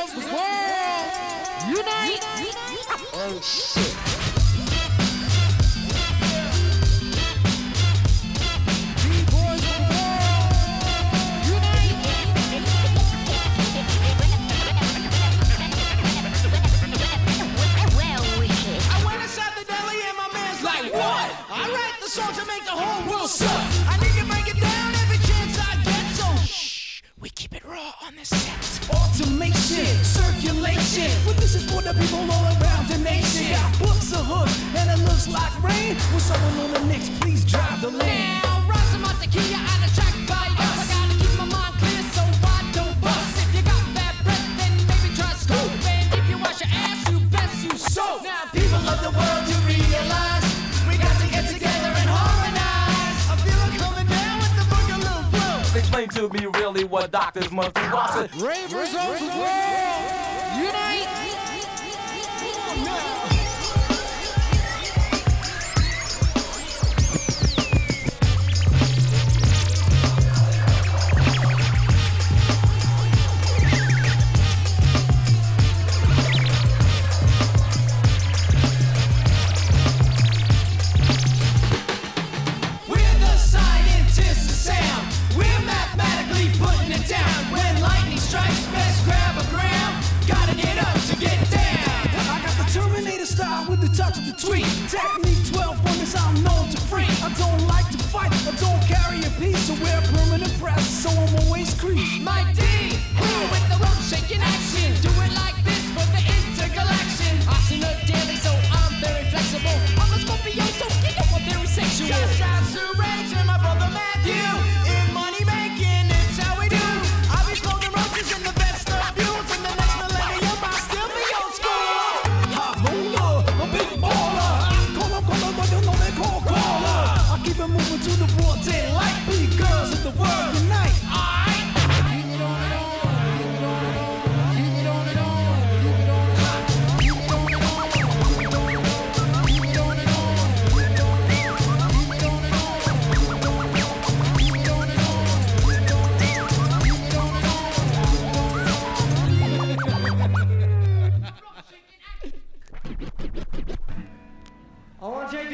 of the world, unite! Oh shit. B-boys of the world, unite! I went inside the deli and my man's like, what? I write the song to make the whole world suck. I need to break it down every chance I get, so shh, we keep it raw on this set. Automation, circulation, well, this is for the people all around the nation. Got books of hood and it looks like rain. With someone on the Knicks, please drive the lane. Now, Rosamond Tequila on the track by us. I gotta keep my mind clear so I don't bust. If you got bad breath, then maybe try scope. And if you wash your ass, you best you soap. Now, people of the world, you realize we got to get together and harmonize. I feel it coming down with the boogaloo flow. Explain to me really what doctors must be watching. Ravers of the world, unite! We're the scientists of sound. We're mathematically putting it down. When lightning strikes, best grab a gram. Gotta get up to get down. I got the Terminator style with the touch of the tweet. Technique 12 wonders I'm known to freak. I don't like to fight, I don't carry a piece. So wear permanent press, so I'm always creased. My D, who with the rope shaking action. Do it like this for the intergalaction. I've seen her daily, so I'm very flexible. I'm a Scorpio, so you know I'm very sexual. Just shouts to Rage and my brother Matthew. In money making, it's how we do. I'll be floating roaches in the best of views. In the next millennium, I'll still be old school. Hot roller, a big baller. Caller, but you know they call caller. I keep it moving to the broad daylight because of the world unite.